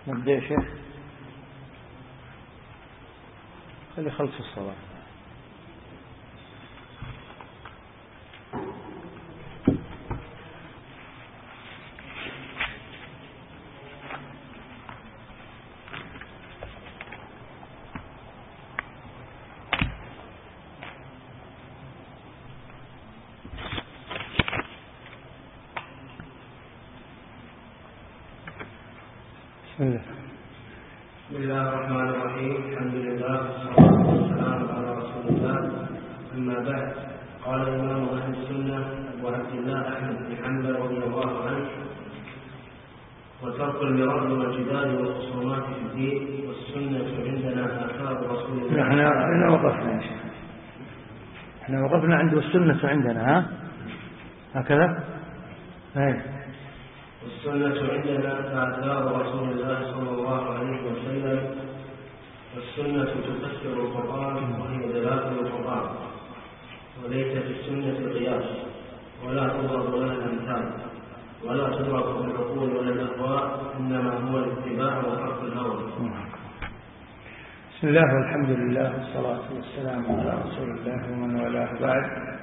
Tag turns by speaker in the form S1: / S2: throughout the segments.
S1: نبدأ يا شيخ. خلي خلص الصلاة.
S2: بسم الله الرحمن الرحيم. الحمد لله والصلاة والسلام على رسول الله. أما بعد، قال الإمام أهل السنة أبو عبد الله أحمد بن حنبل رضي الله عنه: وترك المراء والجدال والخصومات في الدين والسنة عندنا آثار رسول الله.
S1: احنا وقفنا عند والسنة عندنا، هكذا.
S2: والسنة عندنا آثار رسول الله صلى الله عليه وسلم، والسنة تفسر القرآن وهي دلالة القرآن، وليس في السنة قياس، ولا تضرب لها الأمثال، ولا تدرك بالعقول ولا الأهواء، إنما هو الاتباع وترك الهوى.
S1: بسم الله والحمد لله والصلاة والسلام على رسول الله ومن والاه، بعد.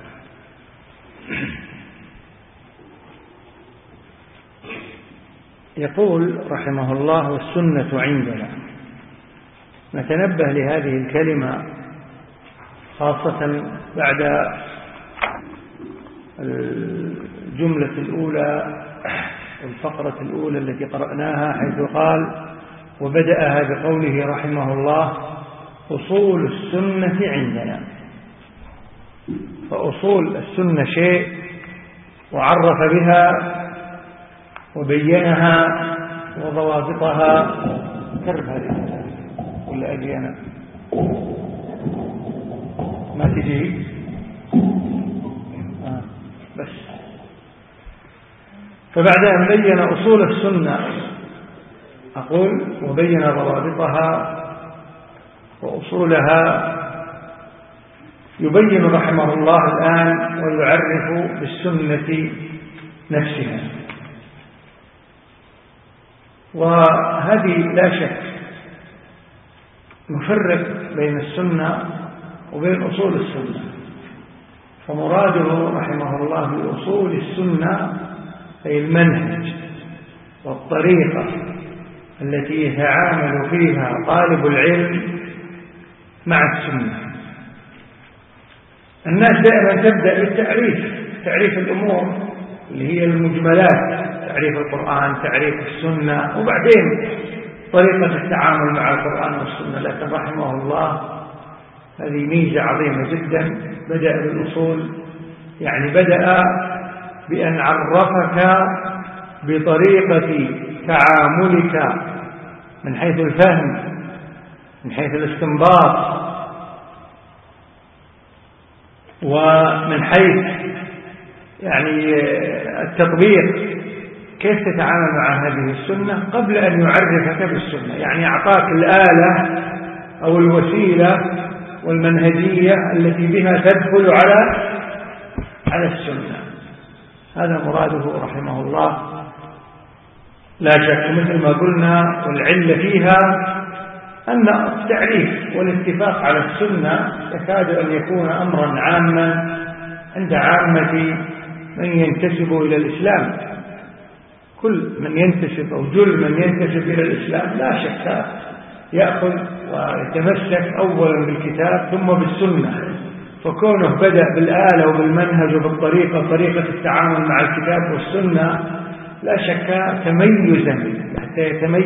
S1: يقول رحمه الله: والسنة عندنا. نتنبه لهذه الكلمة خاصة بعد الجملة الأولى والفقرة الأولى التي قرأناها، حيث قال: وبدأها بقوله رحمه الله: أصول السنة عندنا. فأصول السنة شيء، وعرف بها وبينها وضوابطها. كرب هذه ولا أجي أنا ما تجي بس. فبعد أن بين أصول السنة، أقول: وبين ضوابطها وأصولها، يبين رحمه الله الآن ويعرف بالسنة نفسها. وهذه لا شك نفرق بين السنة وبين أصول السنة. فمراده رحمه الله بأصول السنة أي المنهج والطريقة التي يتعامل فيها طالب العلم مع السنة. الناس دائما تبدأ بالتعريف، تعريف الأمور اللي هي المجملات، تعريف القرآن، تعريف السنة، وبعدين طريقة التعامل مع القرآن والسنة. لكن رحمه الله هذه ميزة عظيمة جدا، بدأ بالأصول، يعني بدأ بأن عرفك بطريقة تعاملك من حيث الفهم، من حيث الاستنباط، ومن حيث يعني التطبيق، كيف تتعامل مع هذه السنة قبل أن يعرفك بالسنة. يعني أعطاك الآلة أو الوسيلة والمنهجية التي بها تدخل على السنة. هذا مراده رحمه الله لا شك. مثل ما قلنا، والعلة فيها أن التعريف والاتفاق على السنة يكاد أن يكون أمرا عاما عند عامة من ينتسب إلى الإسلام. كل من ينتسب أو جل من ينتسب إلى الإسلام لا شك يأخذ ويتمسك أولا بالكتاب ثم بالسنة. فكونه بدأ بالآلة وبالمنهج وبالطريقة، طريقة التعامل مع الكتاب والسنة، لا شك تميزا حتى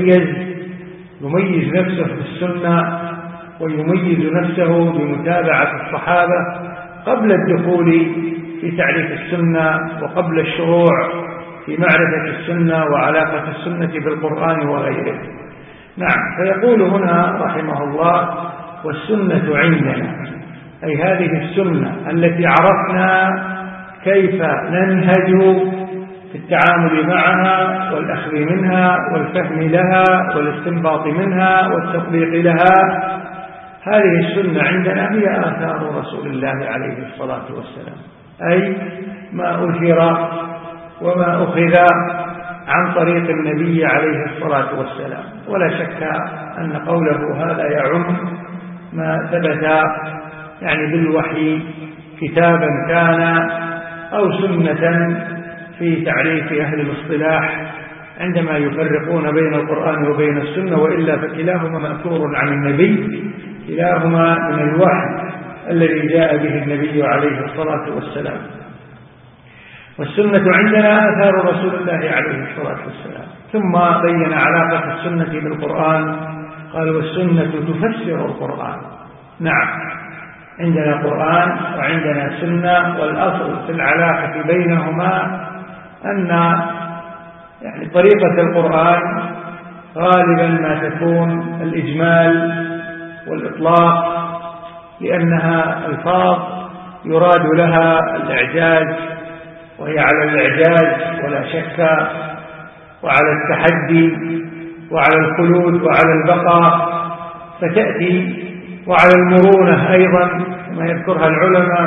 S1: يميز نفسه بالسنة ويميز نفسه بمتابعة الصحابة قبل الدخول في تعريف السنة وقبل الشروع في معرفة السنة وعلاقة السنة بالقرآن وغيره. نعم. فيقول هنا رحمه الله: والسنة عندنا، أي هذه السنة التي عرفنا كيف ننهج في التعامل معها والأخذ منها والفهم لها والاستنباط منها والتطبيق لها. هذه السنة عندنا هي آثار رسول الله عليه الصلاة والسلام، أي ما أثر وما أخذ عن طريق النبي عليه الصلاة والسلام. ولا شك أن قوله هذا يعم ما ثبت يعني بالوحي كتابا كان أو سنة في تعريف أهل الاصطلاح عندما يفرقون بين القرآن وبين السنة، وإلا فكلاهما مأثور عن النبي، كلاهما من الوحي الذي جاء به النبي عليه الصلاة والسلام. والسنة عندنا آثار رسول الله عليه الصلاة والسلام. ثم بين علاقة السنة بالقرآن، قال والسنة تفسر القرآن. نعم، عندنا قرآن وعندنا سنة، والأصل في العلاقة بينهما أن يعني طريقة القرآن غالبا ما تكون الإجمال والإطلاق، لأنها ألفاظ يراد لها الإعجاز، وهي على الإعجاز ولا شك، وعلى التحدي وعلى الخلود وعلى البقاء، فتأتي وعلى المرونة أيضا ما يذكرها العلماء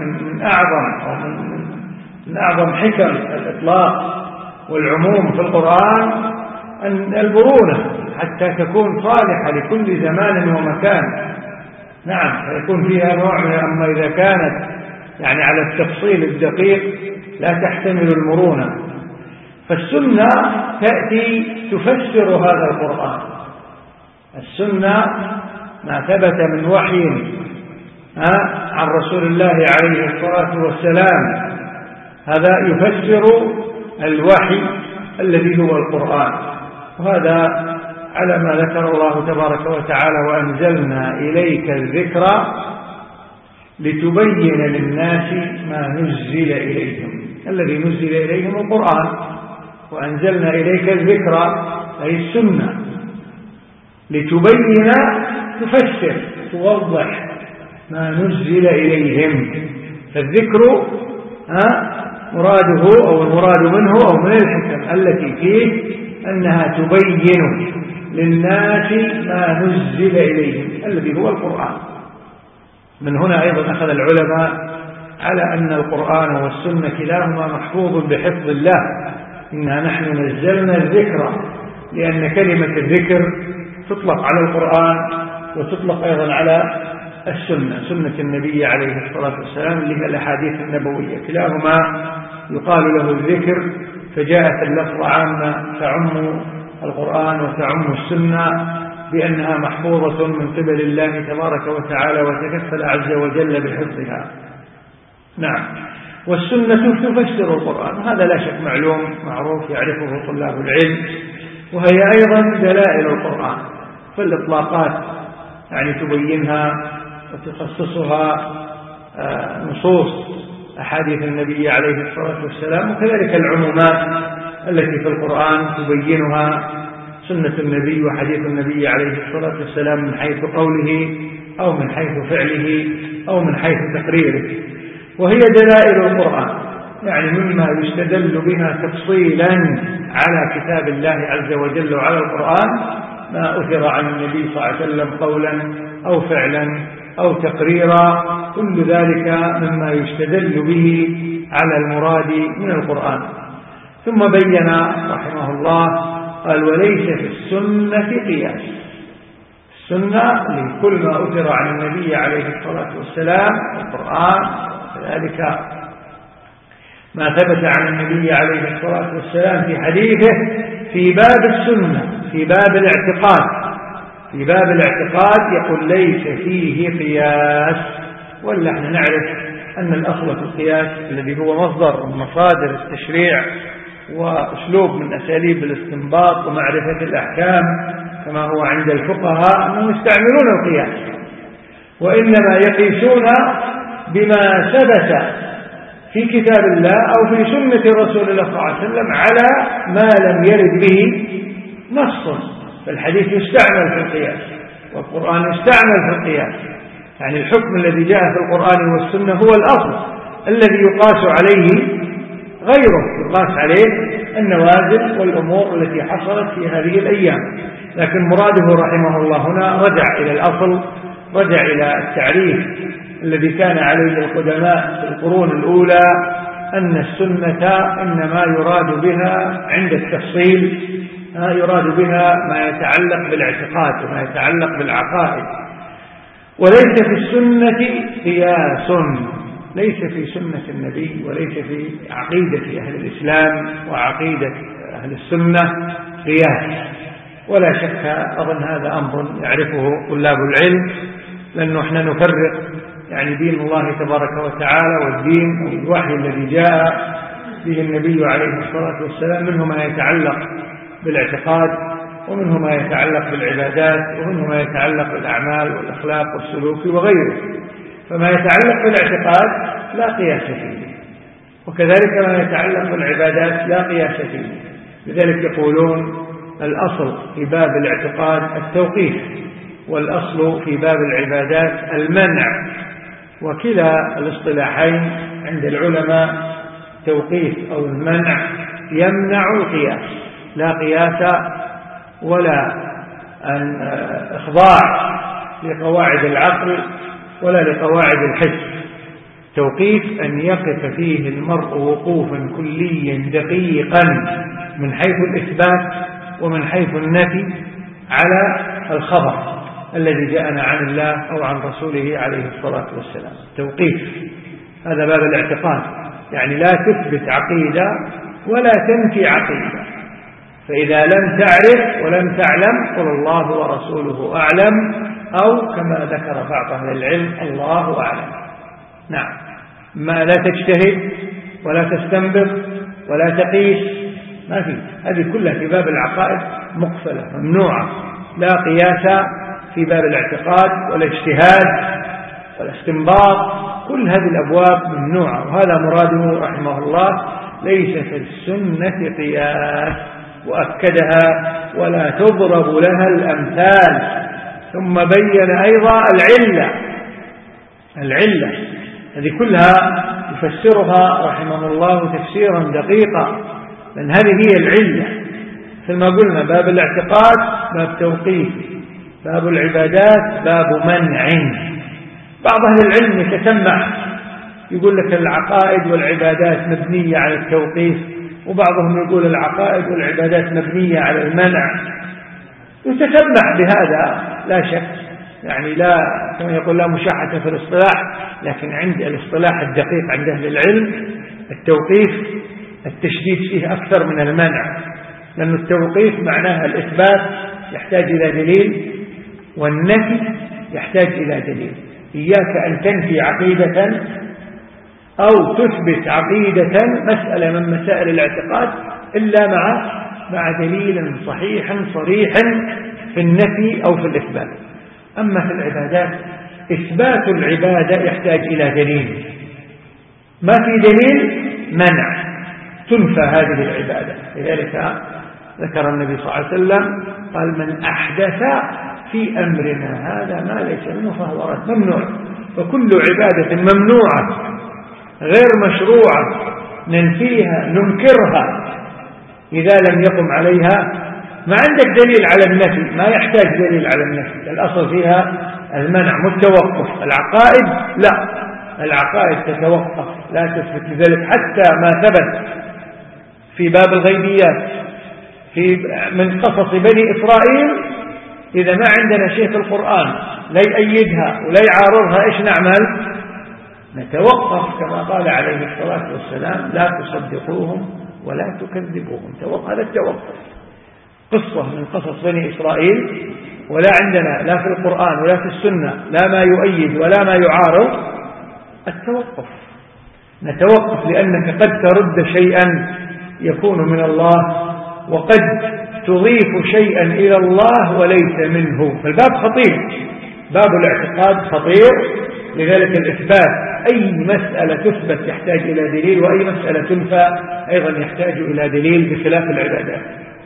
S1: من أعظم حكم الإطلاق والعموم في القرآن أن المرونة حتى تكون صالحة لكل زمان ومكان. نعم، فيكون فيها نوع من، أما إذا كانت يعني على التفصيل الدقيق لا تحتمل المرونة. فالسنة تأتي تفسر هذا القرآن. السنة ما ثبت من وحي عن رسول الله عليه الصلاة والسلام، هذا يفسر الوحي الذي هو القرآن. وهذا على ما ذكر الله تبارك وتعالى: وأنزلنا إليك الذكر لتبين للناس ما نزل إليهم. الذي نزل إليهم القرآن. وأنزلنا إليك الذكر أي السنة لتبين، تفسر، توضح ما نزل إليهم. فالذكر مراده أو المراد منه أو من الحكم التي فيه أنها تبين للناس ما نزل إليهم الذي هو القرآن. من هنا أيضا أخذ العلماء على أن القرآن والسنة كلاهما محفوظ بحفظ الله. إنا نحن نزلنا الذكر، لأن كلمة الذكر تطلق على القرآن وتطلق أيضا على السنة، سنة النبي عليه الصلاة والسلام اللي هي الأحاديث النبوية، كلاهما يقال له الذكر. فجاءت اللفظة عامة تعم القرآن وتعم السنة بأنها محفوظة من قبل الله تبارك وتعالى، وتكفل عز وجل بحفظها. نعم، والسنة تفسر القرآن، هذا لا شك معلوم معروف يعرفه طلاب العلم، وهي أيضا دلائل القرآن. فالإطلاقات يعني تبينها وتخصصها نصوص أحاديث النبي عليه الصلاة والسلام، وكذلك العمومات التي في القرآن تبينها سنة النبي وحديث النبي عليه الصلاة والسلام، من حيث قوله أو من حيث فعله أو من حيث تقريره. وهي دلائل القرآن، يعني مما يستدل بها تفصيلا على كتاب الله عز وجل وعلى القرآن ما أثر عن النبي صلى الله عليه وسلم قولا أو فعلا أو تقريرا، كل ذلك مما يستدل به على المراد من القرآن. ثم بين رحمه الله قال: وليس في السنة قياس. السنة لكل ما أثر عن النبي عليه الصلاة والسلام القرآن، وكذلك ما ثبت عن النبي عليه الصلاة والسلام في حديثه في باب السنة، في باب الاعتقاد. في باب الاعتقاد يقول: ليس فيه قياس. ولا احنا نعرف أن الأصل في القياس الذي هو مصدر من مصادر التشريع وأسلوب من أساليب الاستنباط ومعرفة الأحكام كما هو عند الفقهاء، أنهم يستعملون القياس، وإنما يقيسون بما ثبت في كتاب الله أو في سنة رسول الله صلى الله عليه وسلم على ما لم يرد به نص. فالحديث يستعمل في القياس والقرآن يستعمل في القياس، يعني الحكم الذي جاء في القرآن والسنة هو الأصل الذي يقاس عليه غيره، يقاس عليه النوازل والأمور التي حصلت في هذه الأيام. لكن مراده رحمه الله هنا رجع إلى الأصل، رجع إلى التعريف الذي كان عليه القدماء في القرون الأولى أن السنة إنما يراد بها عند التفصيل يراد بها ما يتعلق بالاعتقاد وما يتعلق بالعقائد، وليس في السنة قياس، ليس في سنة النبي وليس في عقيدة أهل الإسلام وعقيدة أهل السنة قياس، ولا شك أظن هذا أمر يعرفه طلاب العلم، لأنه احنا نفرق يعني دين الله تبارك وتعالى والدين والوحي الذي جاء به النبي عليه الصلاة والسلام، منه ما يتعلق بالاعتقاد ومنه ما يتعلق بالعبادات ومنه ما يتعلق بالأعمال والأخلاق والسلوك وغيره. فما يتعلق بالاعتقاد لا قياس فيه، وكذلك ما يتعلق بالعبادات لا قياس فيه. لذلك يقولون الأصل في باب الاعتقاد التوقيف، والأصل في باب العبادات المنع، وكلا الاصطلاحين عند العلماء توقيف أو المنع يمنع القياس، لا قياس ولا أن إخضاع لقواعد العقل ولا لقواعد الحس. توقيف أن يقف فيه المرء وقوفا كليا دقيقا من حيث الإثبات ومن حيث النفي على الخبر الذي جاءنا عن الله أو عن رسوله عليه الصلاة والسلام. توقيف هذا باب الاعتقاد، يعني لا تثبت عقيدة ولا تنفي عقيدة، فإذا لم تعرف ولم تعلم قل الله ورسوله أعلم، أو كما ذكر بعض أهل العلم الله أعلم. نعم، ما لا تجتهد ولا تستنبط ولا تقيس، ما في، هذه كلها في باب العقائد مقفلة ممنوعة، لا قياس في باب الاعتقاد ولا اجتهاد ولا استنباط، كل هذه الأبواب ممنوعة. وهذا مراده رحمه الله، ليس في السنة قياس، وأكدها ولا تضرب لها الأمثال. ثم بين أيضا العلة هذه كلها يفسرها رحمه الله تفسيرا دقيقا، لأن هذه هي العلة. مثل ما قلنا باب الاعتقاد باب توقيف، باب العبادات باب منع. بعض أهل العلم يتسمع يقول لك العقائد والعبادات مبنية على التوقيف، وبعضهم يقول العقائد والعبادات مبنية على المنع. يتسمع بهذا لا شك، يعني لا كما يقول لا مشاحة في الاصطلاح، لكن عند الاصطلاح الدقيق عند أهل العلم التوقيف التشديد فيه أكثر من المنع، لأن التوقيف معناها الإثبات يحتاج إلى دليل، والنفي يحتاج إلى دليل. إياك أن تنفي عقيدة أو تثبت عقيدة مسألة من مسائل الاعتقاد إلا مع دليل صحيح صريح في النفي أو في الإثبات. أما في العبادات إثبات العبادة يحتاج إلى دليل، ما في دليل منع، تنفى هذه العبادة. لذلك ذكر النبي صلى الله عليه وسلم قال من أحدث في أمرنا هذا ما ليس منه فهو رد، ممنوع. فكل عبادة ممنوعة غير مشروعة ننفيها ننكرها إذا لم يقم عليها. ما عندك دليل على النفي، ما يحتاج دليل على النفي، الأصل فيها المنع متوقف. العقائد لا، العقائد تتوقف لا تثبت. لذلك حتى ما ثبت في باب الغيبيات من قصص بني إسرائيل، إذا ما عندنا شيء في القرآن لا يأيدها ولا يعارضها إيش نعمل؟ نتوقف كما قال عليه الصلاة والسلام لا تصدقوهم ولا تكذبوهم. هذا التوقف. قصة من قصص بني إسرائيل ولا عندنا لا في القرآن ولا في السنة لا ما يؤيد ولا ما يعارض، التوقف. نتوقف لأنك قد ترد شيئا يكون من الله، وقد تضيف شيئا إلى الله وليس منه. فالباب خطير، باب الاعتقاد خطير. لذلك الإثبات أي مسألة تثبت يحتاج إلى دليل، وأي مسألة تنفى أيضا يحتاج إلى دليل، بخلاف العبادات.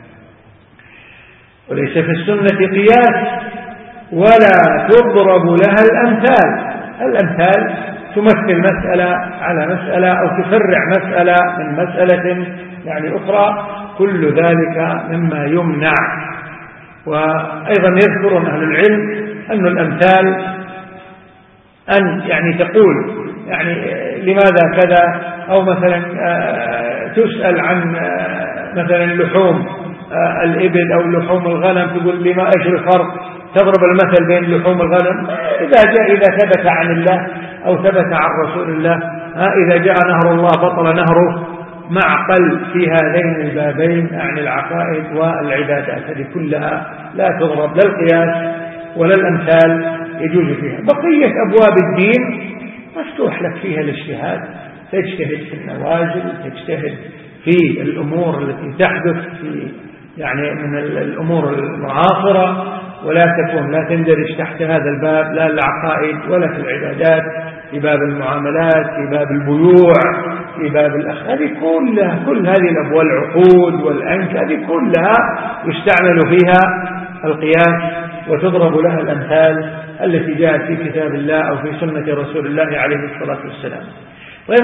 S1: وليس في السنة قياس ولا تضرب لها الأمثال. الأمثال تمثل مسألة على مسألة أو تفرع مسألة من مسألة يعني أخرى، كل ذلك مما يمنع. وأيضا يذكرون أهل العلم أن الأمثال أن يعني تقول يعني لماذا كذا أو مثلا تسأل عن مثلا لحوم الإبل أو لحوم الغنم، تقول لما إيش الفرق، تضرب المثل بين لحوم الغنم. إذا ثبت عن الله أو ثبت عن رسول الله، إذا جاء نهر الله بطل نهره، معقل في هذين البابين عن العقائد والعبادات. هذه كلها لا تضرب، لا القياس ولا الأمثال يجوز فيها. بقية أبواب الدين مفتوح لك فيها الاجتهاد، تجتهد في النوازل، تجتهد في الأمور التي تحدث في يعني من الأمور المعاصرة، لا تندرج تحت هذا الباب، لا العقائد ولا في العبادات، في باب المعاملات، في باب البيوع، في باب هذه كلها، كل هذه الأبواب، العقود والأنك، هذه كلها يستعمل فيها القياس وتضرب لها الأمثال التي جاءت في كتاب الله أو في سنة رسول الله عليه الصلاة والسلام. طيب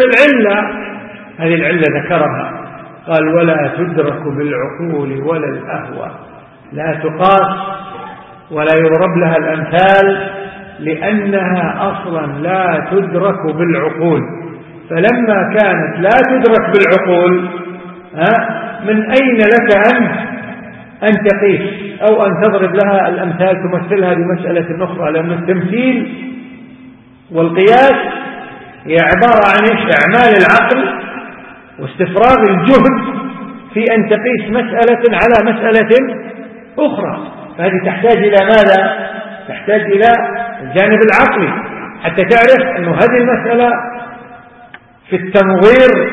S1: هذه العلة ذكرها، قال ولا تدرك بالعقول ولا الأهوى، لا تقاس ولا يضرب لها الأمثال، لأنها أصلا لا تدرك بالعقول. فلما كانت لا تدرك بالعقول، من أين لك أن تقيس أو أن تضرب لها الأمثال تمثلها بمسألة أخرى؟ لأن التمثيل والقياس هي عبارة عن إعمال العقل واستفراغ الجهد في أن تقيس مسألة على مسألة أخرى. فهذه تحتاج إلى ماذا؟ تحتاج إلى الجانب العقلي حتى تعرف أن هذه المسألة في التنظير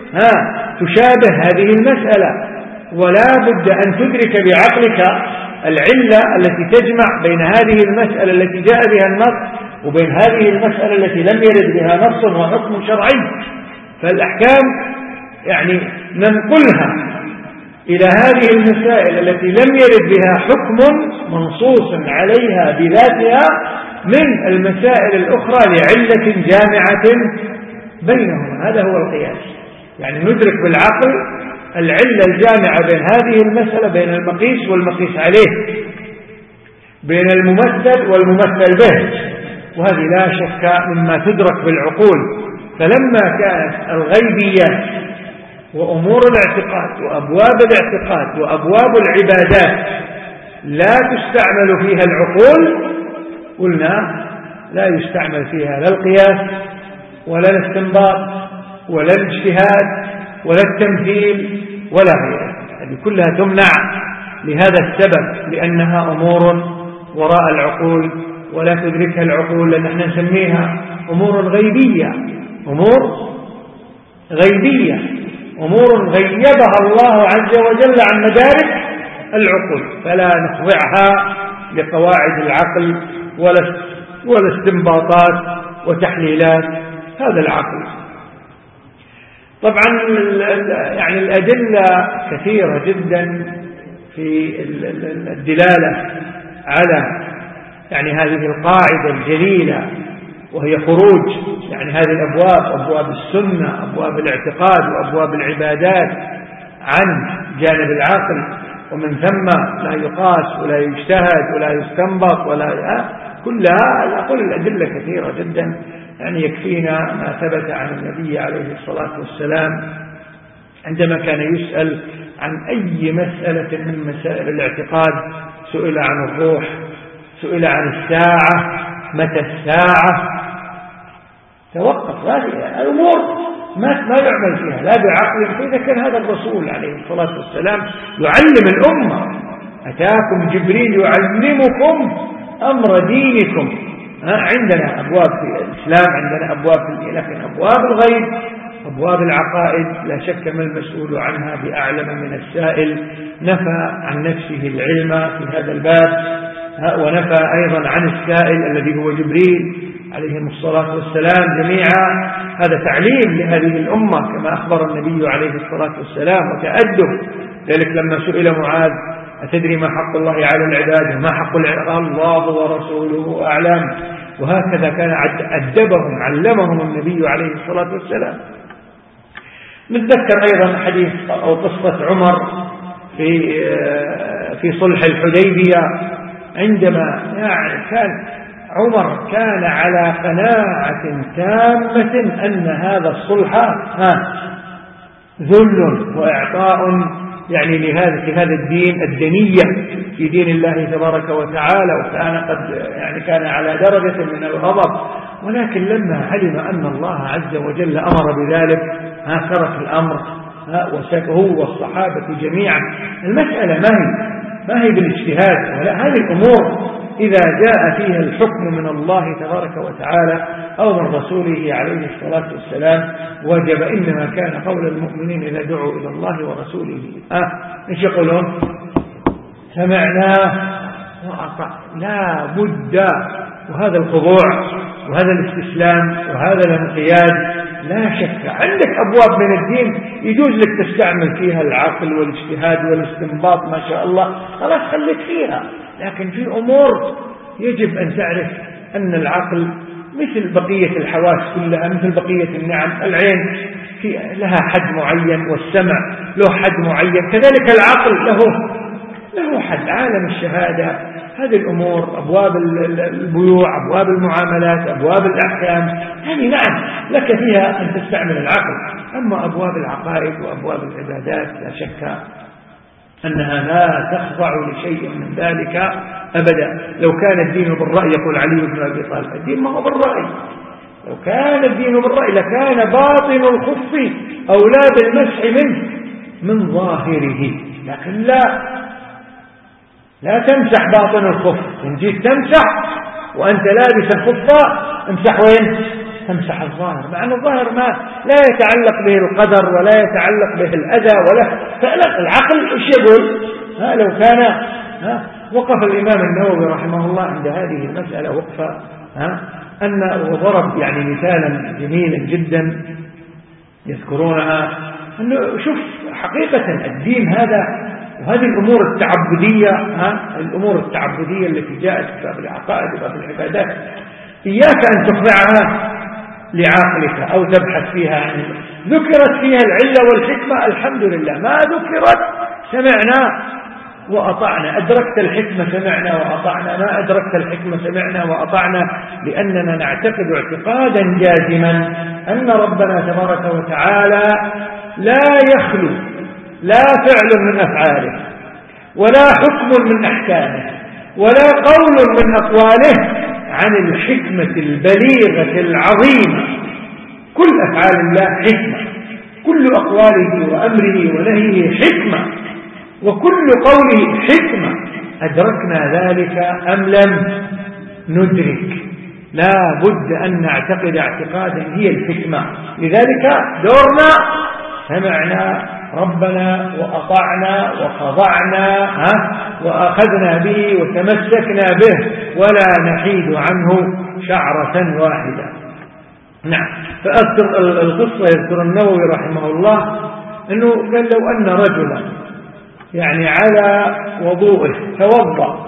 S1: تشابه هذه المسألة، ولا بد أن تدرك بعقلك العلة التي تجمع بين هذه المسألة التي جاء بها النص وبين هذه المسألة التي لم يرد بها نص وحكم شرعي. فالأحكام يعني ننقلها إلى هذه المسائل التي لم يرد بها حكم منصوص عليها بذاتها من المسائل الأخرى لعلة جامعة بينهما. هذا هو القياس، يعني ندرك بالعقل العلة الجامعة بين هذه المسألة، بين المقيس والمقيس عليه، بين الممثل والممثل به، وهذه لا شك مما تدرك بالعقول. فلما كانت الغيبيات وأمور الاعتقاد وأبواب الاعتقاد وأبواب العبادات لا تستعمل فيها العقول، قلنا لا يستعمل فيها لا القياس ولا الاستنباط ولا الاجتهاد ولا التمثيل ولا غيره. هذه كلها تمنع لهذا السبب، لأنها أمور وراء العقول ولا تدركها العقول، لأن احنا نسميها أمور غيبية، أمور غيبها الله عز وجل عن مدارك العقول، فلا نخضعها لقواعد العقل ولا استنباطات وتحليلات هذا العقل. طبعا يعني الأدلة كثيرة جدا في الدلالة على يعني هذه القاعدة الجليلة، وهي خروج يعني هذه الأبواب، أبواب السنة، أبواب الاعتقاد وأبواب العبادات، عن جانب العقل، ومن ثم لا يقاس ولا يجتهد ولا يستنبط ولا كلها. أقول الأدلة كثيرة جدا، يعني يكفينا ما ثبت عن النبي عليه الصلاة والسلام عندما كان يسأل عن أي مسألة من مسائل الاعتقاد، سئل عن الروح، سئل عن الساعة، متى الساعة، توقف. هذه الأمور ما يعمل فيها لا بعقل. فإذا كان هذا الرسول عليه الصلاة والسلام يعلم الأمة، أتاكم جبريل يعلمكم أمر دينكم. عندنا أبواب في الإسلام، عندنا أبواب في، لكن أبواب الغيب، أبواب العقائد لا شك ما المسؤول عنها بأعلم من السائل. نفى عن نفسه العلم في هذا الباب، ونفى أيضا عن السائل الذي هو جبريل عليهم الصلاة والسلام جميعا. هذا تعليم لهذه الأمة كما أخبر النبي عليه الصلاة والسلام، وتأدب. ذلك لما سئل معاذ أتدري ما حق الله على العباد وما حق العباد؟ الله ورسوله أعلم. وهكذا كان أدبهم، علمهم النبي عليه الصلاة والسلام. نتذكر أيضا حديث أو قصة عمر في صلح الحديبية، عندما يعني كان عمر كان على قناعة تامة أن هذا الصلح ذل وإعطاء يعني لهذا الدين الدنية في دين الله تبارك وتعالى، وكان كان على درجة من الغضب، ولكن لما علم أن الله عز وجل أمر بذلك ترك الأمر هو والصحابة جميعا. المسألة ما هي بالاجتهاد، ولا هذه الأمور إذا جاء فيها الحكم من الله تبارك وتعالى أو من رسوله عليه الصلاة والسلام وجب. إنما كان قول المؤمنين إذا دعوا إلى الله ورسوله إيش يقولون؟ سمعنا وأطعنا، لا بد. وهذا الخضوع وهذا الاستسلام وهذا الانقياد لا شك. عندك أبواب من الدين يجوز لك تستعمل فيها العقل والاجتهاد والاستنباط ما شاء الله، خلاص خليك فيها. لكن في أمور يجب أن تعرف أن العقل مثل بقية الحواس كلها، مثل بقية النعم. العين لها حد معين، والسمع له حد معين، كذلك العقل له حد. عالم الشهادة هذه الأمور، أبواب البيوع، أبواب المعاملات، أبواب الأحكام، يعني نعم لك فيها أن تستعمل العقل. أما أبواب العقائد وأبواب العبادات لا شك أنها لا تخضع لشيء من ذلك أبدا. لو كان الدين بالرأي يقول علي بن أبي طالب، الدين ما هو بالرأي. لو كان الدين بالرأي لكان باطن الخف أولى بالمسح منه من ظاهره. لكن لا تمسح باطن الخف. إن جيت تمسح وأنت لابس الخف امسح وين؟ تمسح الظاهر، مع أن الظاهر ما لا يتعلق به القدر ولا يتعلق به الأذى ولا فعلا. العقل إيش يقول؟ لو كان وقف الإمام النووي رحمه الله عند هذه المسألة وقفة وضرب يعني مثالا جميلا جدا يذكرونها، أنه شوف حقيقة الدين هذا وهذه الأمور التعبدية، الأمور التعبدية التي جاءت في باب العقائد وباب العبادات، إياك أن تخضعها لعقلك أو تبحث فيها عنه. ذكرت فيها العلة والحكمة الحمد لله، ما ذكرت سمعنا وأطعنا. أدركت الحكمة سمعنا وأطعنا، ما أدركت الحكمة سمعنا وأطعنا، لأننا نعتقد اعتقادا جازما أن ربنا تبارك وتعالى لا يخلو لا فعل من أفعاله ولا حكم من أحكامه ولا قول من أقواله عن الحكمة البليغة العظيمة. كل أفعال الله حكمة، كل أقواله وأمره ونهيه حكمة، وكل قوله حكمة. أدركنا ذلك أم لم ندرك؟ لا بد أن نعتقد اعتقادا هي الحكمة. لذلك دورنا سمعنا ربنا وأطعنا وخضعنا وأخذنا به وتمسكنا به ولا نحيد عنه شعرة واحدة. نعم. فأذكر القصة، يذكر النووي رحمه الله أنه قال لو أن رجلا يعني على وضوءه توضأ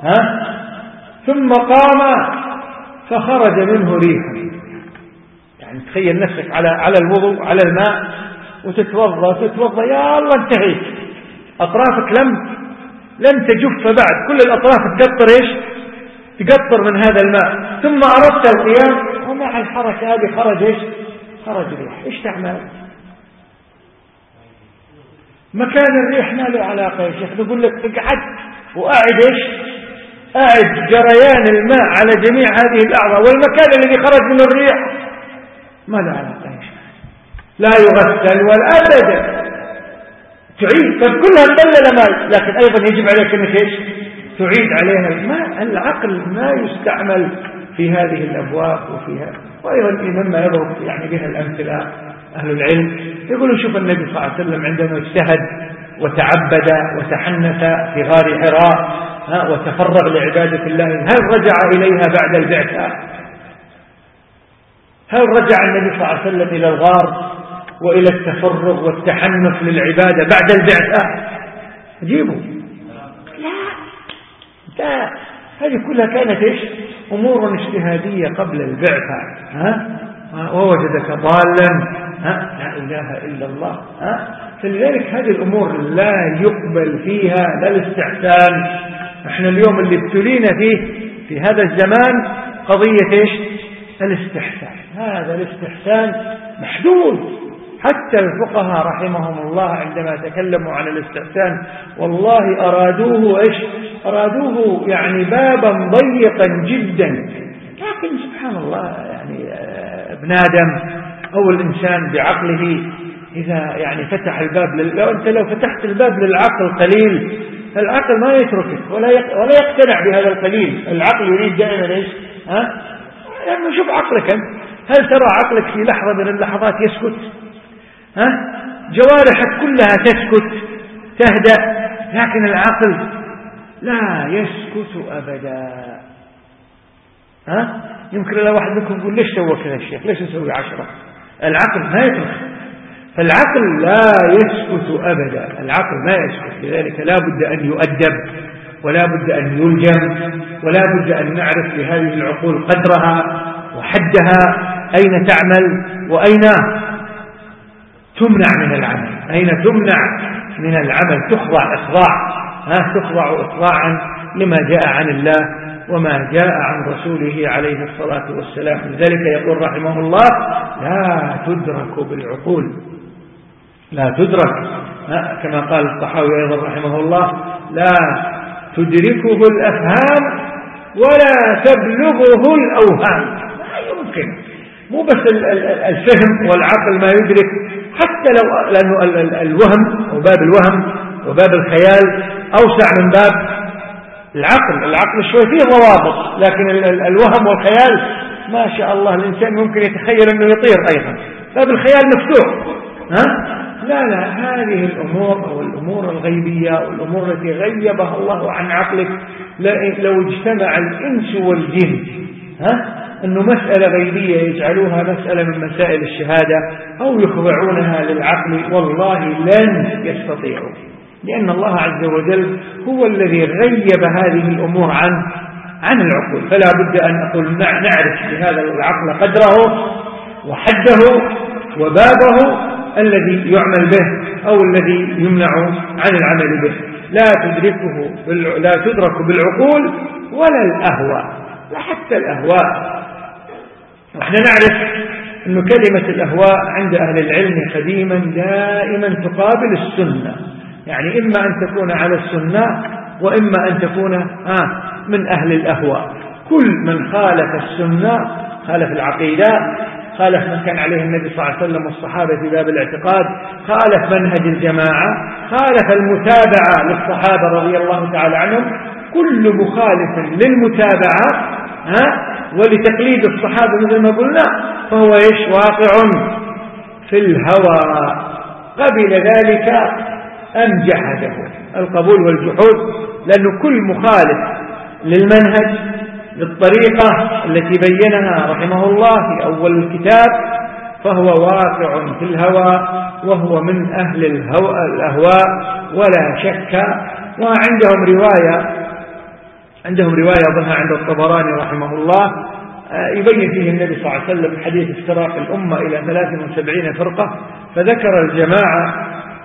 S1: ثم قام فخرج منه ريح، يعني تخيل نفسك على الوضوء على الماء وتتوضأ يا الله انتهيت، أطرافك لم تجف بعد، كل الأطراف تقطر من هذا الماء، ثم أردت القيام ومع الحركة هذه خرج ريح. إيش تعمل؟ مكان الريح ما له علاقة يا شيخ، نقول لك اقعد وأعد أعد جريان الماء على جميع هذه الأعضاء، والمكان الذي خرج من الريح ما له علاقة يا شيخ، لا يغسل ولا أبدا، تعيد. طب كلها مبللة ماء، لكن أيضا يجب عليك أنك تعيد عليها الماء. العقل ما يستعمل في هذه الأبواب وفيها. وأيضا مما يضرب يعني بها الأمثلة أهل العلم يقولوا شوف النبي صلى الله عليه وسلم عندما اجتهد وتعبد وتحنث في غار حراء وتفرغ لعبادة الله، هل رجع إليها بعد البعثة؟ هل رجع النبي صلى الله عليه وسلم إلى الغار وإلى التفرغ والتحنث للعبادة بعد البعثة؟ جيبوا لا، هذه كلها كانت أمور اجتهادية قبل البعثة. ووجدك ضالا لا إله إلا الله. فلذلك هذه الأمور لا يقبل فيها لا الاستحسان. احنا اليوم اللي ابتلينا فيه في هذا الزمان قضية إيش؟ الاستحسان. هذا الاستحسان محدود، حتى الفقهاء رحمهم الله عندما تكلموا عن الاستحسان والله أرادوه إيش؟ أرادوه يعني بابا ضيقا جدا، لكن سبحان الله يعني ابن آدم أو الإنسان بعقله إذا يعني فتح الباب لو فتحت الباب للعقل قليل، العقل ما يتركك ولا يقتنع بهذا القليل. العقل يريد دائما إيش؟ يعني شوف عقلك أنت، هل ترى عقلك في لحظة من اللحظات يسكت؟ جوارحك كلها تسكت تهدأ، لكن العقل لا يسكت أبدا. يمكن لو واحد منكم يقول ليش سوى كذا الشيخ، ليش نسوي 10؟ العقل ما يترك، فالعقل لا يسكت أبدا، العقل ما يسكت. لذلك لا بد أن يؤدب، ولا بد أن يلجم، ولا بد أن نعرف لهذه العقول قدرها وحدها، أين تعمل وأين تمنع من العمل، أين تمنع من العمل، تخضع إخضاعا لما جاء عن الله وما جاء عن رسوله عليه الصلاة والسلام. لذلك يقول رحمه الله لا تدرك بالعقول، لا تدرك، كما قال الطحاوي أيضا رحمه الله لا تدركه الأفهام ولا تبلغه الأوهام. لا يمكن، مو بس الفهم والعقل ما يدرك، حتى لأنه الوهم وباب الوهم وباب الخيال أوسع من باب العقل شوي فيه ضوابط، لكن الوهم والخيال ما شاء الله الإنسان ممكن يتخيل أنه يطير أيضا، باب الخيال مفتوح. لا هذه الأمور أو الأمور الغيبية والأمور التي غيبها الله عن عقلك، لو اجتمع الإنس والجن أنه مسألة غيبية يجعلوها مسألة من مسائل الشهادة أو يخضعونها للعقل، والله لن يستطيعوا، لأن الله عز وجل هو الذي غيب هذه الأمور عن العقول. فلا بد أن نقول نعرف لهذا العقل قدره وحده وبابه الذي يعمل به أو الذي يمنع عن العمل به. لا تدرك بالعقول ولا الأهواء، لا حتى الأهواء. نحن نعرف أن كلمة الأهواء عند أهل العلم قديما دائما تقابل السنة، يعني إما أن تكون على السنة وإما أن تكون من أهل الأهواء. كل من خالف السنة خالف العقيدة، خالف من كان عليه النبي صلى الله عليه وسلم والصحابة في باب الاعتقاد، خالف منهج الجماعة، خالف المتابعة للصحابة رضي الله تعالى عنهم. كل مخالف للمتابعة ولتقليد الصحابة مثل ما قلنا فهو واقع في الهوى، قبل ذلك أم جحده. القبول والجحود، لأن كل مخالف للمنهج للطريقة التي بينها رحمه الله في أول الكتاب فهو واقع في الهوى، وهو من أهل الأهواء ولا شك. عندهم رواية ظهر عند الطبراني رحمه الله يبين فيه النبي صلى الله عليه وسلم حديث افتراق الأمة إلى 73 فرقة، فذكر الجماعة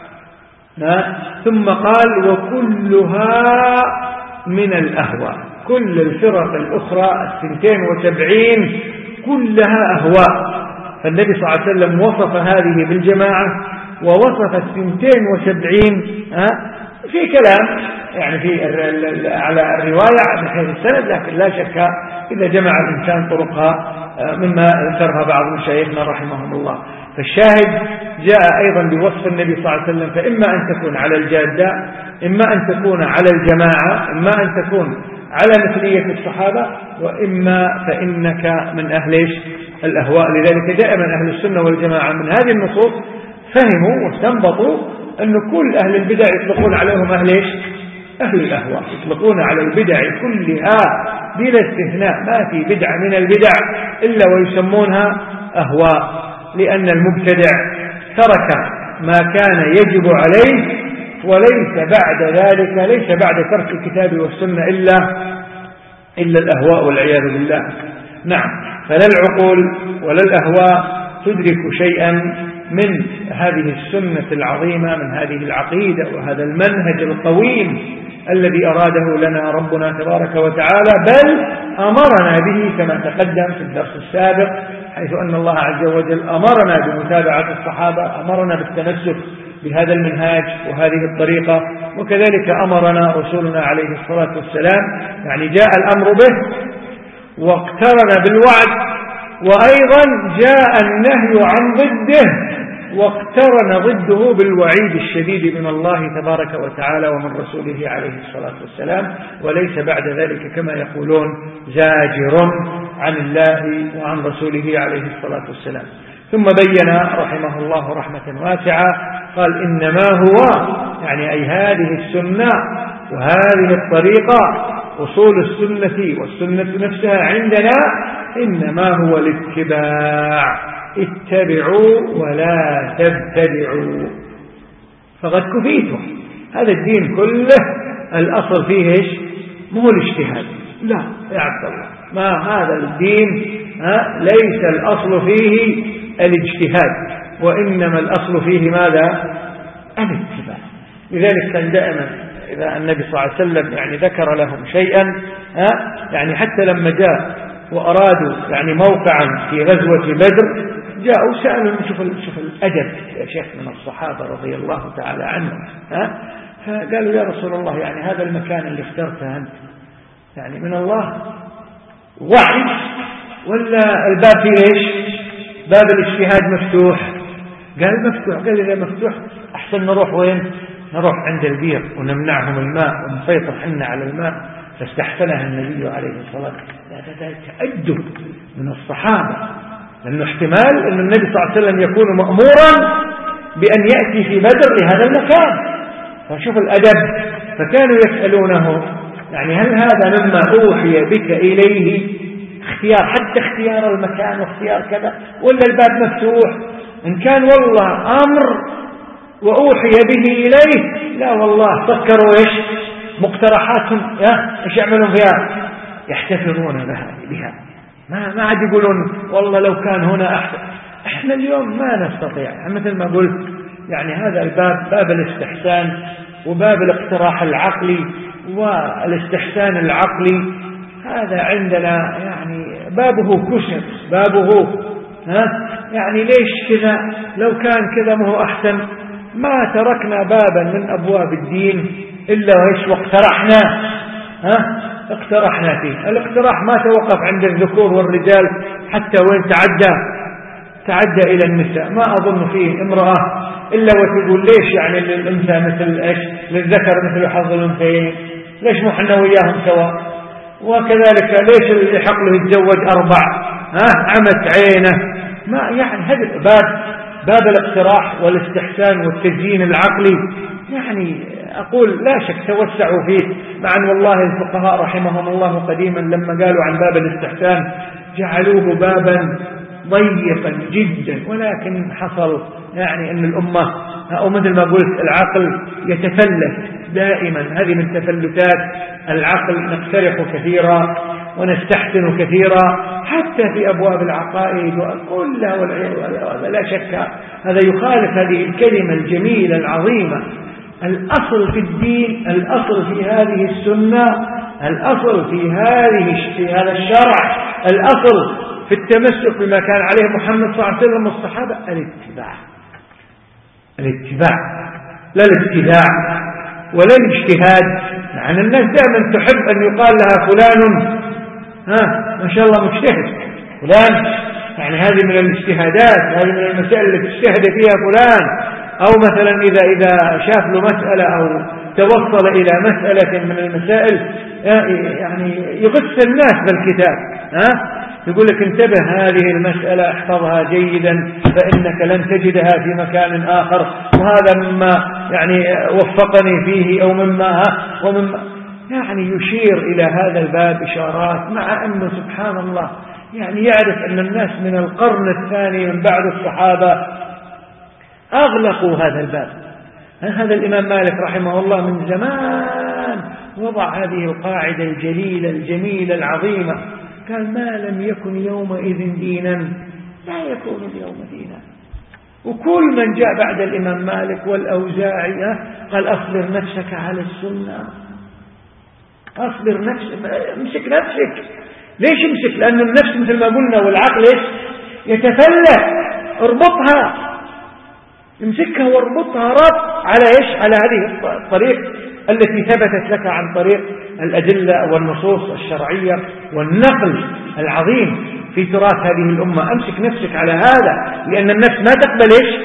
S1: ثم قال وكلها من الأهواء. كل الفرق الأخرى 72 كلها أهواء. فالنبي صلى الله عليه وسلم وصف هذه بالجماعة ووصف 72 في كلام يعني على الرواية من حيث السند، لكن لا شك إذا جمع الإنسان طرقها مما ذكرها بعض مشايخنا رحمهم الله. فالشاهد جاء أيضا بوصف النبي صلى الله عليه وسلم، فإما أن تكون على الجادة، إما أن تكون على الجماعة، إما أن تكون على مثلية الصحابة، وإما فإنك من أهل الأهواء. لذلك دائما أهل السنة والجماعة من هذه النصوص فهموا واستنبطوا أن كل أهل البدع يطلقون عليهم أهل الأهواء، يطلقون على البدع كلها بلا استثناء، ما في بدعة من البدع إلا ويسمونها أهواء، لأن المبتدع ترك ما كان يجب عليه، وليس بعد ذلك ليس بعد ترك الكتاب والسنة إلا الأهواء والعياذ بالله. نعم، فلا العقول ولا الأهواء تدرك شيئا من هذه السنة العظيمة، من هذه العقيدة وهذا المنهج الطويل الذي أراده لنا ربنا تبارك وتعالى، بل أمرنا به كما تقدم في الدرس السابق، حيث أن الله عز وجل أمرنا بمتابعة الصحابة، أمرنا بالتمسك بهذا المنهاج وهذه الطريقة، وكذلك أمرنا رسولنا عليه الصلاة والسلام، يعني جاء الأمر به واقترن بالوعد، وأيضا جاء النهي عن ضده واقترن ضده بالوعيد الشديد من الله تبارك وتعالى ومن رسوله عليه الصلاة والسلام، وليس بعد ذلك كما يقولون زاجر عن الله وعن رسوله عليه الصلاة والسلام. ثم بين رحمه الله رحمة واسعة قال إنما هو يعني أي هذه السنة وهذه الطريقة أصول السنة والسنة نفسها عندنا إنما هو الاتباع، اتبعوا ولا تبتدعوا فقد كفيتم. هذا الدين كله الأصل فيه إيش؟ مو الاجتهاد، لا يا عبد الله، ما هذا الدين ليس الأصل فيه الاجتهاد، وإنما الأصل فيه ماذا؟ الاتباع. لذلك كان دائما إذا النبي صلى الله عليه وسلم يعني ذكر لهم شيئا يعني حتى لما جاء وأرادوا يعني موقعا في غزوة بدر جاءوا سألوا شوف الأدب يا شيخ من الصحابة رضي الله تعالى عنهم، فقالوا يا رسول الله يعني هذا المكان اللي اخترته أنت يعني من الله وحي ولا الباب فيه إيش؟ باب الاجتهاد مفتوح؟ قال مفتوح. قال إذا مفتوح أحسن نروح وين؟ نروح عند البير ونمنعهم الماء ونسيطر حنا على الماء. فاستحسنها النبي عليه الصلاة والسلام. هذا تأدب من الصحابة، لأنه احتمال أن النبي صلى الله عليه وسلم يكون مأمورا بأن يأتي في بدر لهذا المكان، فشوف الأدب. فكانوا يسألونه يعني هل هذا مما أوحي بك إليه اختيار، حتى اختيار المكان واختيار كذا، ولا الباب مفتوح؟ إن كان والله أمر وأوحي به إليه لا والله فكروا إيش مقترحاتهم إيش يعملون فيها؟ يحتفظون بها. ما عاد يقولون والله لو كان هنا أحسن. إحنا اليوم ما نستطيع، مثل ما قلت يعني هذا الباب باب الاستحسان وباب الاقتراح العقلي والاستحسان العقلي، هذا عندنا يعني بابه كشف، بابه يعني ليش كذا؟ لو كان كذا ما هو أحسن. ما تركنا بابا من أبواب الدين إلا وإيش واقترحنا اقترحنا فيه. الاقتراح ما توقف عند الذكور والرجال، حتى وين تعدى إلى النساء. ما أظن فيه امرأة إلا وتقول ليش يعني للأنثى مثل إيش، للذكر مثل حظ الأنثيين، ليش مو حنا وياهم سواء؟ وكذلك ليش اللي يحق له يتزوج 4 عمت عينه؟ ما يعني هذا باب الاقتراح والاستحسان والتزيين العقلي، يعني أقول لا شك توسعوا فيه. مع أن والله الفقهاء رحمهم الله قديما لما قالوا عن باب الاستحسان جعلوه بابا ضيقا جدا، ولكن حصل يعني أن الأمة أو مثل ما قلت العقل يتفلت دائما. هذه من تفلتات العقل، نقترح كثيرا ونستحسن كثيرا حتى في أبواب العقائد كلها والعياذ. لا شك هذا يخالف هذه الكلمة الجميلة العظيمة. الأصل في الدين، الأصل في هذه السنة، الأصل في هذا الشرع، الأصل في التمسك بما كان عليه محمد صلى الله عليه وسلم والصحابة الاتباع لا الابتداع ولا الاجتهاد. يعني الناس دائما تحب أن يقال لها فلان ما شاء الله مجتهد فلان، يعني هذه من الاجتهادات، هذه من المسائل التي اجتهد فيها فلان. أو مثلا إذا شاف له مسألة أو توصل إلى مسألة من المسائل يعني يغث الناس بالكتاب، يقول لك انتبه هذه المسألة احفظها جيدا فإنك لن تجدها في مكان آخر، وهذا مما يعني وفقني فيه أو مما يعني يشير إلى هذا الباب إشارات. مع أنه سبحان الله يعني يعرف أن الناس من القرن الثاني من بعد الصحابة أغلقوا هذا الباب. هذا الإمام مالك رحمه الله من زمان وضع هذه القاعدة الجليلة الجميلة العظيمة، قال ما لم يكن يومئذ دينا لا يكون اليوم دينا. وكل من جاء بعد الإمام مالك والأوزاعي قال أصبر نفسك على السنة، أصبر نفسك، امسك نفسك. ليش امسك؟ لأن النفس مثل ما قلنا والعقل إيش يتفلت. اربطها، امسكها واربطها ربط على إيش؟ على هذه الطريق التي ثبتت لك عن طريق الأدلة والنصوص الشرعية والنقل العظيم في تراث هذه الأمة. أمسك نفسك على هذا، لأن النفس ما تقبل إيش؟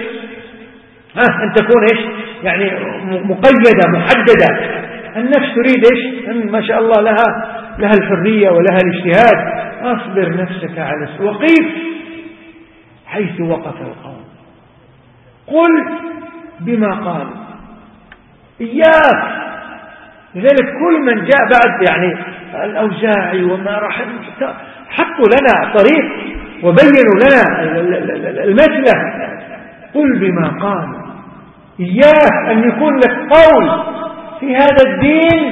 S1: أن تكون إيش؟ يعني مقيدة محددة. النفس تريد إيش؟ أن ما شاء الله لها الحرية ولها الاجتهاد. أصبر نفسك على وقف حيث وقف القوم، قل بما قالوا إياك. لذلك كل من جاء بعد يعني الأوزاعي وما راح حطوا لنا طريق وبينوا لنا المسلك. قل بما قالوا إياك أن يكون لك قول في هذا الدين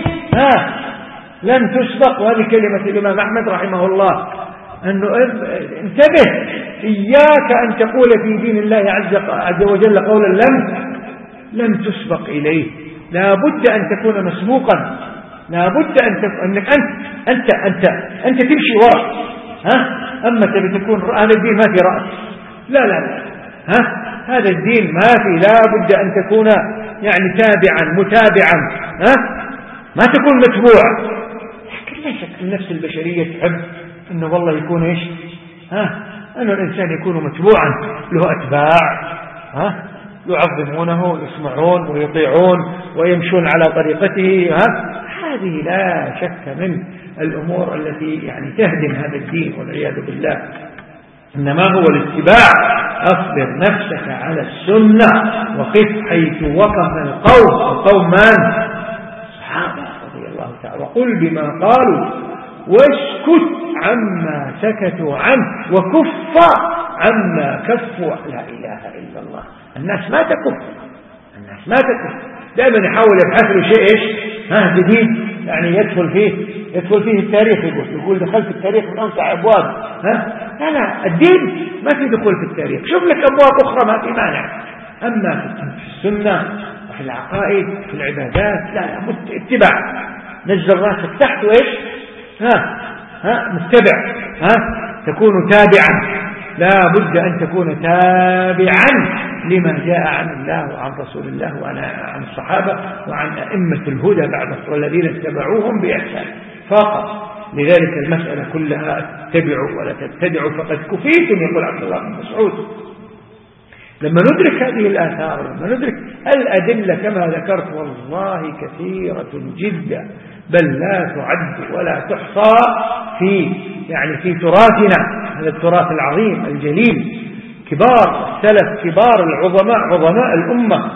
S1: لن تسبق. وهذه كلمة الإمام أحمد رحمه الله، أنه انتبه، إياك أن تقول في دين الله عز وجل قولا لم تسبق إليه. لا بد أن تكون مسبوقا، لا بد أنك أنت تمشي وراء. أما تبي تكون هذا الدين ما في رأس، لا هذا الدين ما في، لا بد أن تكون يعني تابعا متابعا، ما تكون متبوع. لكن لا شك النفس البشرية تحب أنه والله يكون إيش؟ أنه الإنسان يكون متبوعا، له أتباع يعظمونه يسمعون ويطيعون ويمشون على طريقته. هذه لا شك من الأمور التي يعني تهدم هذا الدين والعياذ بالله. إنما هو الاتباع. أصبر نفسك على السنة وقف حيث وقف القوم من؟ الصحابة رضي الله تعالى. وقل بما قالوا واسكت عما سكتوا عنه وكف عما كفوا. لا إله إلا الله. الناس ما تكف، الناس ما تكف، دائما يحاول يبحث له شيء إيش جديد يعني يدخل فيه التاريخ. يقول دخلت التاريخ من أوسع أبواب. لا الدين ما في دخول في التاريخ، شوف لك أبواب أخرى ما في مانع. أما في السنة وفي العقائد في العبادات لا اتباع. نزل راسك تحت وإيش متبع، تكون تابعا. لا بد أن تكون تابعا لما جاء عن الله وعن رسول الله وعن الصحابة وعن أئمة الهدى بعد الذين اتبعوهم بإحسان فقط. لذلك المسألة كلها اتبعوا ولا تبتدعوا فقد كفيتم، يقول عبد الله بن مسعود. لما ندرك هذه الآثار، لما ندرك الأدلة كما ذكرت والله كثيرة جدا، بل لا تعد ولا تحصى في تراثنا هذا التراث العظيم الجليل. كبار السلف، كبار العظماء، عظماء الأمة،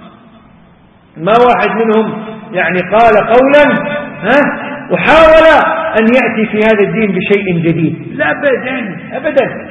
S1: ما واحد منهم يعني قال قولا وحاول أن يأتي في هذا الدين بشيء جديد، لا أبدا.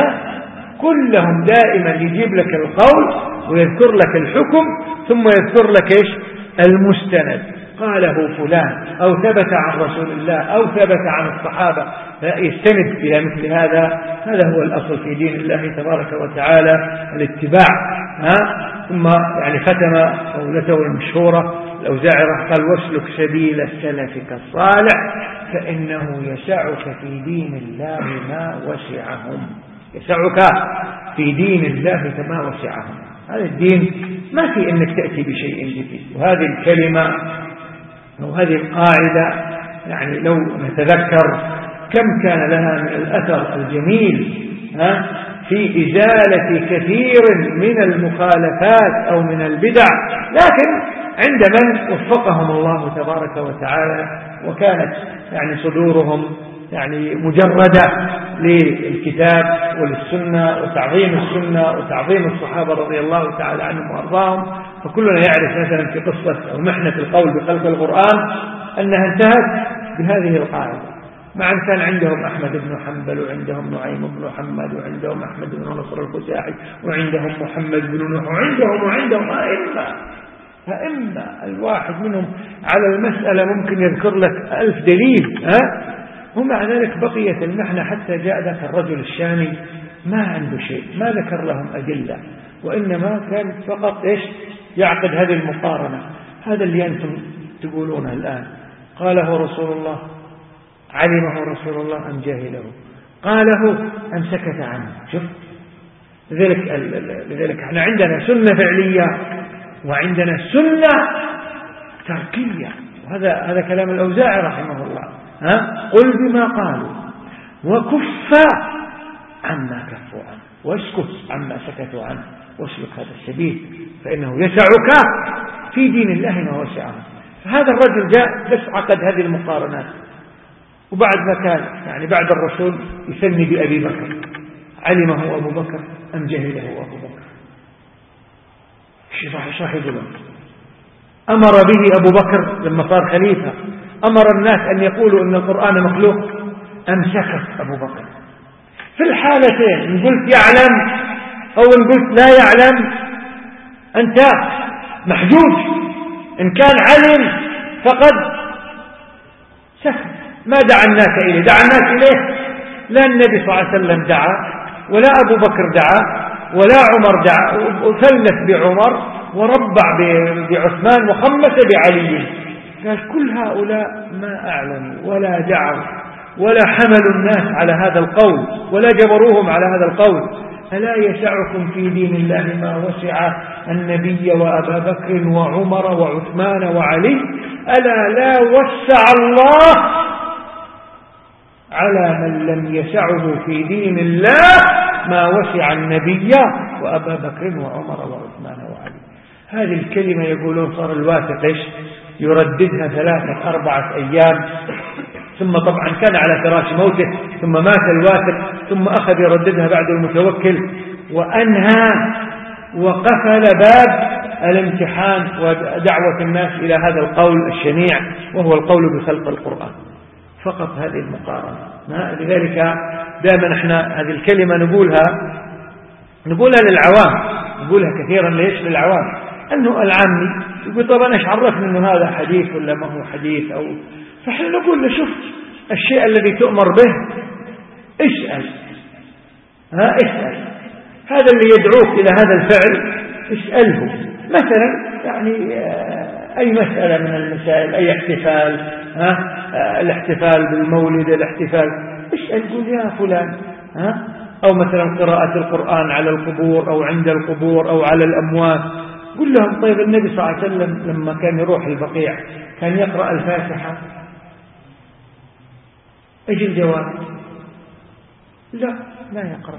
S1: كلهم دائما يجيب لك القول ويذكر لك الحكم ثم يذكر لك إيش المستند، قاله فلان أو ثبت عن رسول الله أو ثبت عن الصحابة، يستند إلى مثل هذا. هذا هو الأصل في دين الله تبارك وتعالى، الاتباع. ثم يعني ختم قولته المشهورة الأوزاعي قال واسلك سبيل سلفك الصالح فإنه يسعك في دين الله ما وسعهم. يسعك في دين الله كما وسعهم. هذا الدين ما في أنك تأتي بشيء جديد. وهذه الكلمة وهذه القاعدة يعني لو نتذكر كم كان لها من الأثر الجميل في إزالة كثير من المخالفات أو من البدع، لكن عند من وفقهم الله تبارك وتعالى وكانت يعني صدورهم يعني مجردة للكتاب وللسنة وتعظيم السنة وتعظيم الصحابة رضي الله تعالى عنهم وأرضاهم. فكلنا يعرف مثلا في قصة أو محنة القول بخلق القرآن أنها انتهت بهذه القاعدة، مع أن كان عندهم أحمد بن حنبل وعندهم نعيم بن محمد وعندهم أحمد بن نصر الخزاعي وعندهم محمد بن نوح وعندهم أئمة الواحد منهم على المسألة ممكن يذكر لك 1000 دليل. ومع ذلك بقيت المحنة حتى جاء ذاك الرجل الشامي ما عنده شيء، ما ذكر لهم أدلة، وإنما كان فقط يعقد هذه المقارنة. هذا اللي أنتم تقولونه الآن قاله رسول الله، علمه رسول الله أم جهله، قاله أم سكت عنه. شوف، لذلك احنا عندنا سنة فعلية وعندنا سنة تركية، وهذا كلام الأوزاعي رحمه الله. قل بما قالوا وكف عما كفوا عنه واسكت عما سكتوا عنه واسلك هذا السبيل فإنه يسعك في دين الله ما وسعه. فهذا الرجل جاء بس عقد هذه المقارنات، وبعد ما كان يعني بعد الرسول يثني بأبي بكر، علمه أبو بكر أم جهله أبو بكر؟ ايش راح يقولون؟ أمر به أبو بكر لما صار خليفة، أمر الناس أن يقولوا أن القرآن مخلوق أم سكت أبو بكر؟ في الحالتين إن قلت يعلم أو إن قلت لا يعلم أنت محجوج. إن كان علم فقد سكت، ما دعا الناس إليه. دعا الناس إليه لا النبي صلى الله عليه وسلم دعا، ولا أبو بكر دعا، ولا عمر دعا، وثلث بعمر وربع بعثمان وخمس بعلي. قال كل هؤلاء ما أعلموا ولا دعوا ولا حملوا الناس على هذا القول ولا جبروهم على هذا القول. ألا يسعكم في دين الله ما وسع النبي وأبا بكر وعمر وعثمان وعلي؟ ألا لا وسع الله على من لم يسعه في دين الله ما وسع النبي وأبا بكر وعمر وعثمان وعلي. هذه الكلمة يقولون صار الواثق يرددها 3-4 أيام، ثم طبعا كان على فراش موته، ثم مات الواثق، ثم أخذ يرددها بعد المتوكل، وأنهى وقفل باب الامتحان ودعوة الناس إلى هذا القول الشنيع، وهو القول بخلق القرآن. فقط هذه المقارنة. لذلك دائما احنا هذه الكلمة نقولها للعوام، نقولها كثيرا. ليش للعوام؟ أنه العامي يقول طب أنا ايش عرفني أنه هذا حديث ولا ما هو حديث؟ فاحنا نقول له شوف الشيء الذي تؤمر به اسأل، اسأل. هذا اللي يدعوك إلى هذا الفعل اسأله. مثلا يعني أي مسألة من المسائل، أي احتفال، الاحتفال بالمولد، الاحتفال، اسأل قول يا فلان، أو مثلا قراءة القرآن على القبور أو عند القبور أو على الأموات. قل لهم طيب النبي صلى الله عليه وسلم لما كان يروح البقيع كان يقرأ الفاتحة؟ ايش الجواب؟ لا يقرأ،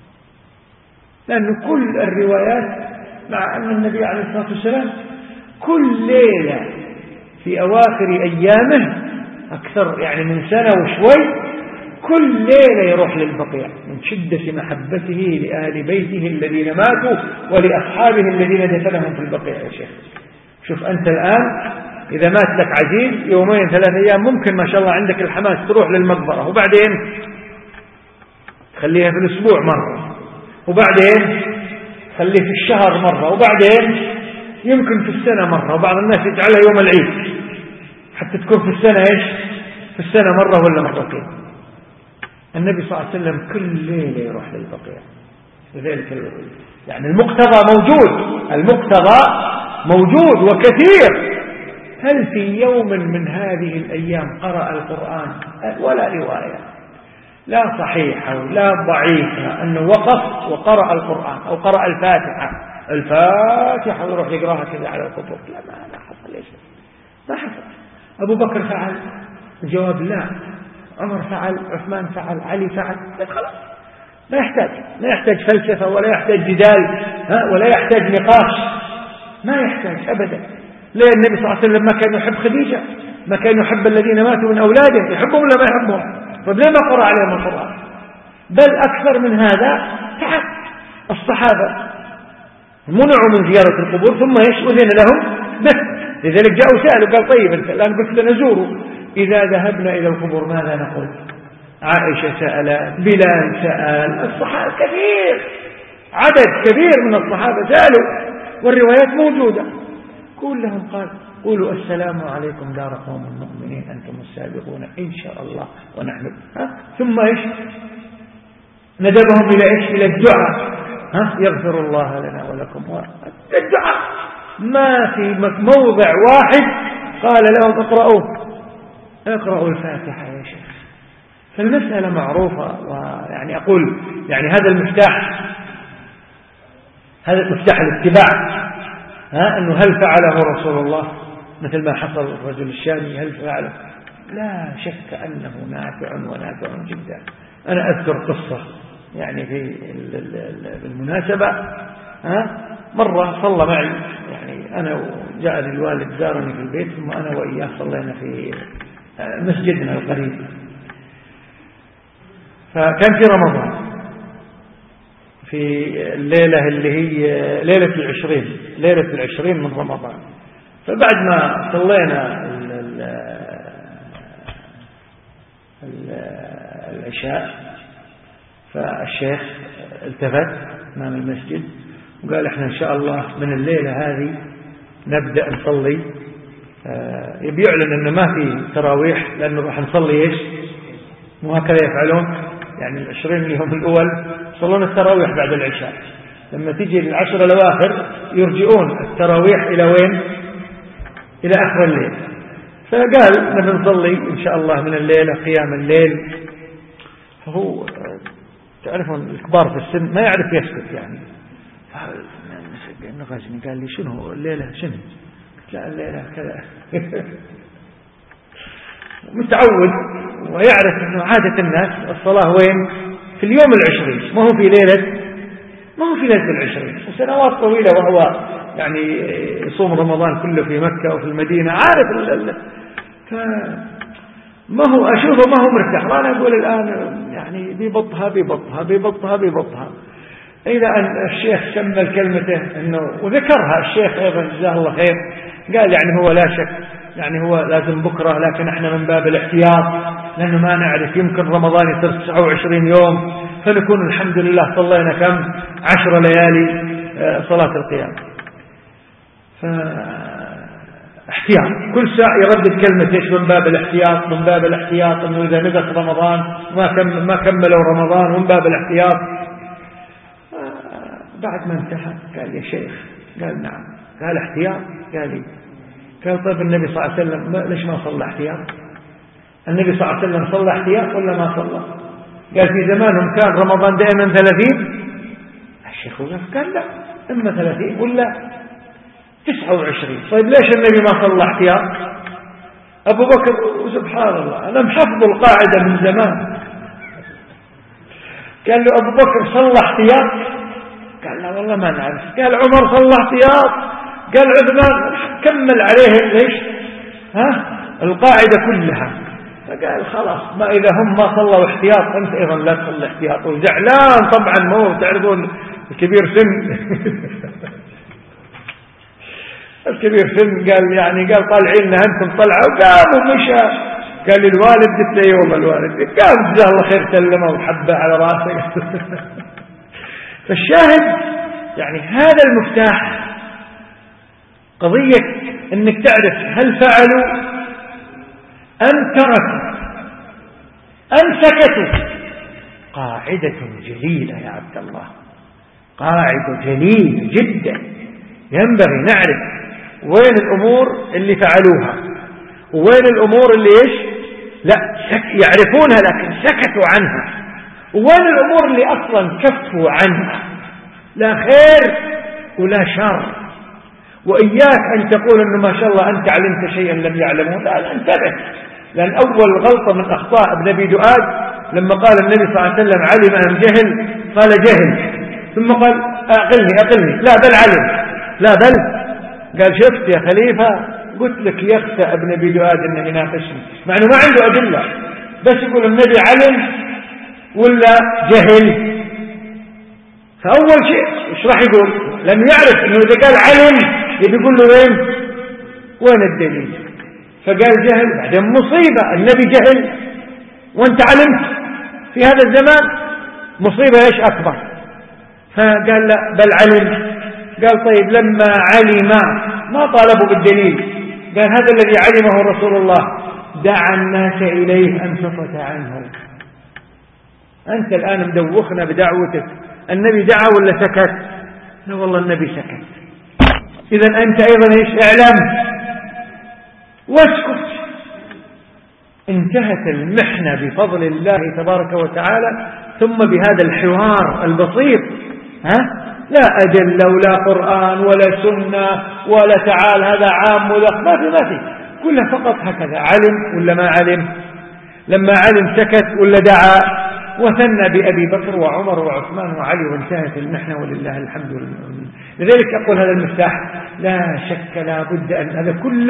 S1: لأن كل الروايات مع أن النبي عليه الصلاة والسلام كل ليلة في أواخر أيامه أكثر يعني من سنة وشوي كل ليلة يروح للبقيع من شدة محبته لأهل بيته الذين ماتوا ولأصحابه الذين دفنهم في البقيع. يا شيخ شوف أنت الآن إذا مات لك عزيز 2-3 أيام ممكن ما شاء الله عندك الحماس تروح للمقبرة، وبعدين تخليها في الأسبوع مرة، وبعدين خليه في الشهر مرة، وبعدين يمكن في السنة مرة، وبعض الناس يجعلها يوم العيد حتى تكون في السنة في السنة مرة ولا مرتين. النبي صلى الله عليه وسلم كل ليلة يروح للبقيع. لذلك يعني المقتضى موجود وكثير. هل في يوم من هذه الأيام قرأ القرآن؟ ولا رواية لا صحيحة ولا ضعيفة أنه وقف وقرأ القرآن أو قرأ الفاتحة ويروح يقرأها كذا على القبور. لا حصل. ليش ما حصل؟ أبو بكر فعل؟ الجواب لا. عمر فعل، عثمان فعل، علي فعل. خلاص ما يحتاج فلسفة ولا يحتاج جدال ولا يحتاج نقاش، ما يحتاج أبدا. ليه النبي صلى الله عليه وسلم ما كان يحب خديجة؟ ما كان يحب الذين ماتوا من أولاده؟ يحبهم ولا ما يحبهم؟ طيب ليه ما قرأ عليهم القرآن؟ بل أكثر من هذا تعال الصحابة منعوا من زيارة القبور ثم أذن لهم به. لذلك جاءوا سألوا قال طيب أنت الآن قلت نزوره، إذا ذهبنا إلى القبور ماذا نقول؟ عائشة سأل، بلال سأل، الصحابة كثير، عدد كبير من الصحابة سألوا والروايات موجودة. كلهم قال قولوا السلام عليكم دار قوم المؤمنين أنتم السابقون إن شاء الله ونحن ثم ندبهم إلى الدعاء، يغفر الله لنا ولكم. الدعاء ما في موضع واحد قال لهم اقرأوه اقرأوا الفاتحة يا شيخ. فالمسألة معروفة، ويعني أقول يعني هذا المفتاح، هذا مفتاح الاتباع، أنه هل فعله رسول الله مثل ما حصل الرجل الشامي، هل فعله؟ لا شك أنه نافع ونافع جدا. أنا أذكر قصة يعني في بالمناسبة، مرة صلى معي، يعني أنا جاء الوالد زارني في البيت، ثم أنا وإياه صلينا في مسجدنا القريب. فكان في رمضان، في الليلة اللي هي ليلة العشرين من رمضان. فبعد ما صلينا العشاء، فالشيخ التفت أمام المسجد وقال احنا إن شاء الله من الليلة هذه نبدأ نصلي. يبي يعلن أنه ما في تراويح، لأنه راح نصلي إيش؟ مو هكذا يفعلون؟ يعني 20 اليوم الأول يصلون التراويح بعد العشاء، لما تيجي العشر الأواخر يرجعون التراويح إلى وين؟ إلى آخر الليل. فقال نبي نصلي إن شاء الله من الليلة قيام الليل. فهو تعرفون الكبار في السن ما يعرف يسكت يعني. نغازني قال لي شنو الليلة شنو؟ قلت لا الليلة كذا. متعود ويعرف أنه عادة الناس الصلاة وين؟ في اليوم 20، ما هو في ليلة 20. وسنوات طويلة وهو يعني يصوم رمضان كله في مكة وفي المدينة، عارف ما هو أشوفه ما هو مرتاح. وأنا أقول الآن يعني بيبطها إذا أن الشيخ كمل كلمته إنه وذكرها الشيخ أيضا جزاه الله خير، قال يعني هو لا شك يعني هو لازم بكرة، لكن احنا من باب الاحتياط لأنه ما نعرف يمكن رمضان يصير 29 يوم، فنكون الحمد لله صلينا كم 10 ليالي صلاة القيام. فاحتياط كل ساعة يردد كلمة ايش؟ من باب الاحتياط انه اذا نقص رمضان ما كملوا رمضان، ومن باب الاحتياط. بعد ما انتهى قال يا شيخ، قال نعم، قال احتياط، قال طيب النبي صلى الله عليه وسلم ليش ما صلى احتياط؟ النبي صلى الله عليه وسلم صلى احتياط ولا ما صلى؟ قال في زمانهم كان رمضان دائما 30. الشيخ قال لا، اما 30 ولا 29. طيب ليش النبي ما صلى احتياط؟ أبو بكر سبحان الله أنا محفظ القاعدة من زمان. قال له أبو بكر صلى احتياط؟ قال لا والله ما نعرف. قال عمر صلى احتياط؟ قال عثمان. كمل عليه ليش القاعدة كلها. فقال خلاص ما إذا هم ما صلوا احتياط أنت أيضا لا تصلي احتياط. وزعلان طبعا، مو تعرفون الكبير سن. الكبير سن قال طالعين لنا أنتم طلعوا، وقام ومشى. قال لي الوالد، قلت له والله الوالد. قام جزاه الله خير سلمه وحبه على راسه. فالشاهد يعني هذا المفتاح، قضية انك تعرف هل فعلوا ام تركوا ام سكتوا. قاعدة جليلة يا عبد الله، قاعدة جليلة جدا. ينبغي نعرف وين الأمور اللي فعلوها وين الأمور اللي لا يعرفونها لكن سكتوا عنها، وين الأمور اللي أصلا كفوا عنها، لا خير ولا شر. وإياك أن تقول أنه ما شاء الله أنت علمت شيئا لم يعلمه. لا انتبه، لأن أول غلطة من أخطاء ابن أبي دؤاد لما قال النبي صلى الله عليه وسلم علم أم جهل؟ قال جهل، ثم قال أقلني لا بل علم، لا بل قال شفت يا خليفة قلت لك يخشى ابن أبي دؤاد أنه يناقشني، مع أنه ما عنده أدلة، بس يقول النبي علم ولا جهل. فأول شيء إيش راح يقول؟ لأنه يعرف أنه إذا قال علم يقول له وين الدليل؟ فقال جهل. بعدين مصيبة، النبي جهل وانت علمت في هذا الزمان، مصيبة ايش أكبر. فقال لا بل علم. قال طيب لما علم ما طالبوا بالدليل، قال هذا الذي علمه رسول الله دعا الناس إليه أن سكت عنه. أنت الآن مدوخنا بدعوتك، النبي دعا ولا سكت؟ لا والله النبي سكت. إذن أنت أيضا اعلم واسكت. انتهت المحنة بفضل الله تبارك وتعالى، ثم بهذا الحوار البسيط، لا أجل ولا قرآن ولا سنة ولا تعال هذا عام ولا ما في كلها فقط هكذا. علم ولا ما علم؟ لما علم سكت ولا دعا؟ وثنى بأبي بكر وعمر وعثمان وعلي وانتهت المحنة ولله الحمد لله. لذلك أقول هذا المفتاح لا شك لا بد أن هذا كله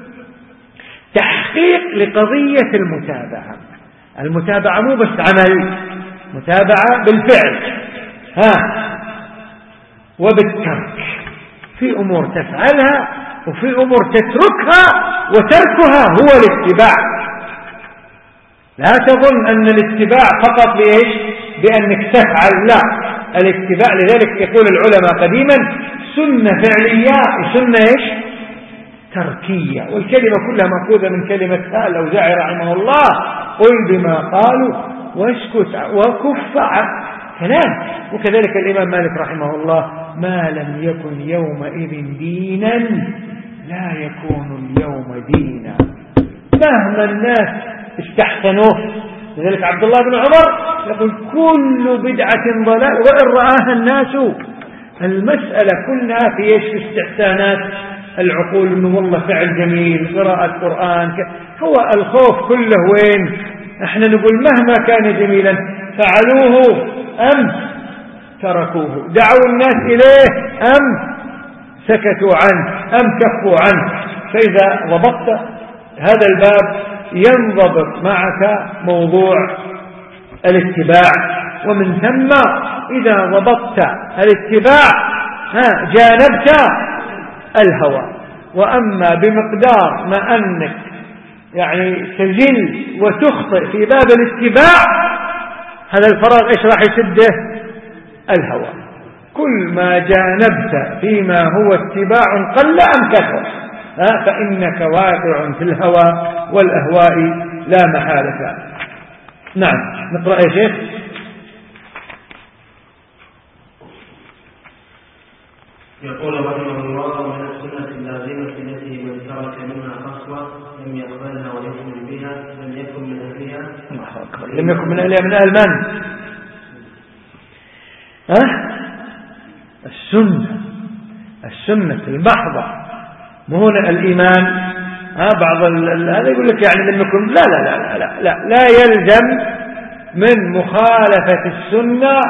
S1: تحقيق لقضية المتابعة مو بس عمل، متابعة بالفعل وبالترك. في أمور تفعلها وفي أمور تتركها، وتركها هو الاتباع. لا تظن أن الاتباع فقط بأنك تفعل، لا، الاتباع لذلك يقول العلماء قديما سنة فعلية وسنة تركية. والكلمة كلها مأخوذة من كلمة الأوزاعي رحمه الله: قل بما قالوا واسكت وكف عن كلام. وكذلك الإمام مالك رحمه الله: ما لم يكن يومئذ دينا لا يكون اليوم دينا. مهما الناس استحسنوه. لذلك عبد الله بن عمر يقول: كل بدعة ضلال وإن رآها الناس. المسألة كلها في استحسانات العقول، إنه والله فعل جميل، قراءة قرآن هو الخوف كله وين؟ احنا نقول مهما كان جميلا فعلوه أم تركوه، دعوا الناس إليه أم سكتوا عنه أم كفوا عنه. فإذا ضبطت هذا الباب ينضبط معك موضوع الاتباع، ومن ثم إذا ضبطت الاتباع جانبت الهوى. وأما بمقدار ما أنك تجل وتخطئ في باب الاتباع، هذا الفراغ إيش راح يسده؟ الهوى. كل ما جانبت فيما هو اتباع قل أم كثر فإنك واقع في الهوى والأهواء لا محالة. نعم، نقرأ يا شيخ.
S2: يقول رحمه الله: من السنة اللازمة التي من ترك منها خصلة لم يقبلها وليس بها لم يكن من أهلها.
S1: لم يكن من أهلها. من أهل من؟ السنة المحضة، مو هنا الإيمان. بعض هذا يقول لك لم يكن. لا يلزم من مخالفة السنة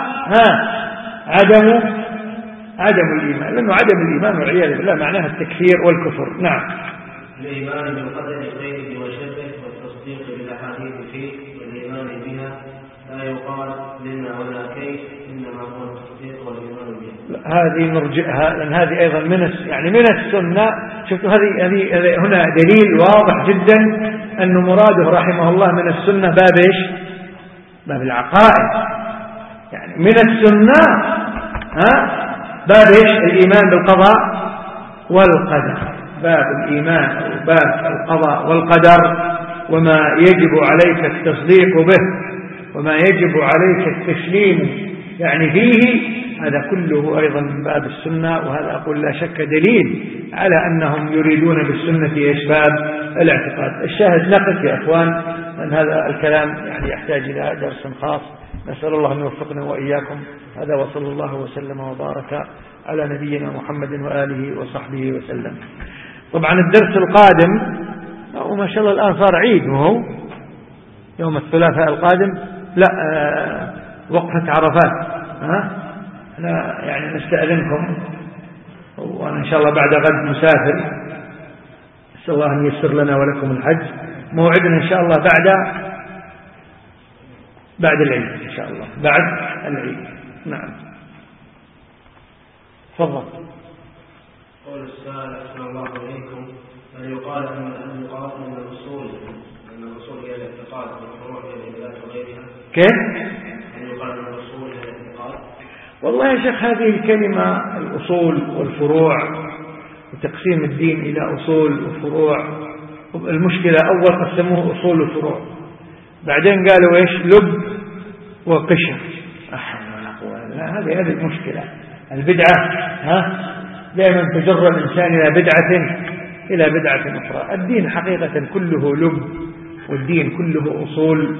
S1: عدم الإيمان، لأنه عدم الإيمان والعياذ بالله معناها التكفير والكفر. نعم.
S2: الإيمان بالقدر خيره وشره والتصديق بالأحاديث فيه والإيمان بها لا يقال لنا ولا كيف، إنما هو التصديق والإيمان بها.
S1: هذه نرجئها، لأن هذه أيضا من السنة. شفتوا هذه هنا دليل واضح جدا أن مراده رحمه الله من السنة باب العقائد. من السنة باب الإيمان بالقضاء والقدر، باب الإيمان أو باب القضاء والقدر، وما يجب عليك التصديق به وما يجب عليك التسليم فيه، هذا كله أيضا من باب السنة. وهذا أقول لا شك دليل على أنهم يريدون بالسنة باب الاعتقاد. الشاهد نقف يا أخوان، أن هذا الكلام يحتاج إلى درس خاص. نسأل الله أن يوفقنا وإياكم. هذا وصلى الله وسلم وبارك على نبينا محمد وآله وصحبه وسلم. طبعا الدرس القادم وما شاء الله الآن صار عيد، وهو يوم الثلاثاء القادم، لا وقفة عرفات. أنا نستأذنكم، وأنا إن شاء الله بعد غد مسافر، نسأل الله أن ييسر لنا ولكم الحج. موعدنا إن شاء الله بعد العيد إن شاء الله، بعد العيد. نعم، تفضل.
S2: قول السائل أحسن الله إليكم: هل يقال أن الأصول هي الاعتقاد والفروع هي العبادات وغيرها؟
S1: كيف؟
S2: هل يقال أن الأصول هي الاعتقاد؟
S1: والله يا شيخ هذه الكلمة الأصول والفروع وتقسيم الدين إلى أصول وفروع، المشكلة أول قسموه أصول وفروع، بعدين قالوا لب وقشر. هذه المشكلة. البدعة دائما تجر الإنسان إلى بدعة أخرى. الدين حقيقة كله لب والدين كله أصول،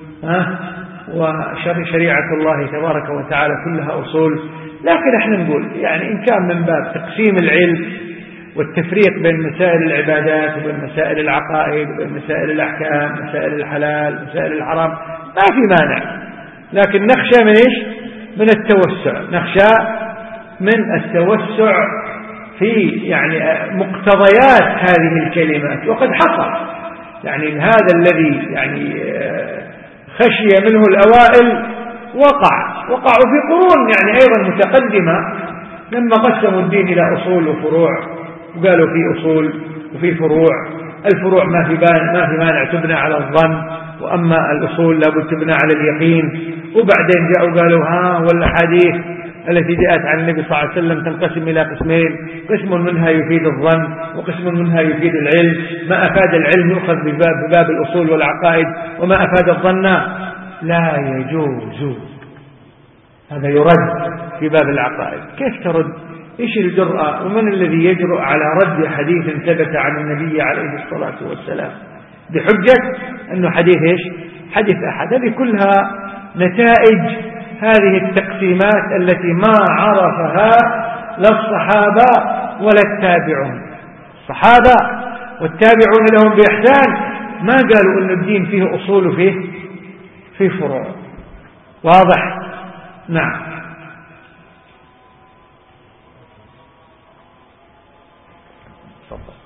S1: وشريعة الله تبارك وتعالى كلها أصول. لكن احنا نقول يعني إن كان من باب تقسيم العلم والتفريق بين مسائل العبادات وبين مسائل العقائد وبين مسائل الأحكام، مسائل الحلال، مسائل الحرام، ما في مانع. لكن نخشى من إيش؟ من التوسع، نخشى من التوسع في يعني مقتضيات هذه الكلمات. وقد حصل يعني هذا الذي يعني خشي منه الأوائل وقعوا في قرون يعني أيضا متقدمة، لما قسموا الدين إلى أصول وفروع، وقالوا في أصول وفي فروع. الفروع ما في مانع تبنى على الظن، وأما الأصول لابد تبنى على اليقين. وبعدين جاءوا قالوا والأحاديث التي جاءت عن النبي صلى الله عليه وسلم تنقسم إلى قسمين، قسم منها يفيد الظن وقسم منها يفيد العلم. ما أفاد العلم يؤخذ بباب الأصول والعقائد، وما أفاد الظن لا يجوز. هذا يرد في باب العقائد. كيف ترد؟ إيش الجرأة؟ ومن الذي يجرؤ على رد حديث ثبت عن النبي عليه الصلاة والسلام بحجة أنه حديث إيش؟ حديث أحد. هذه كلها نتائج هذه التقسيمات التي ما عرفها لا الصحابة ولا التابعون. الصحابة والتابعون لهم بإحسان ما قالوا أن الدين فيه أصول وفيه فروع. واضح؟ نعم. تفضل.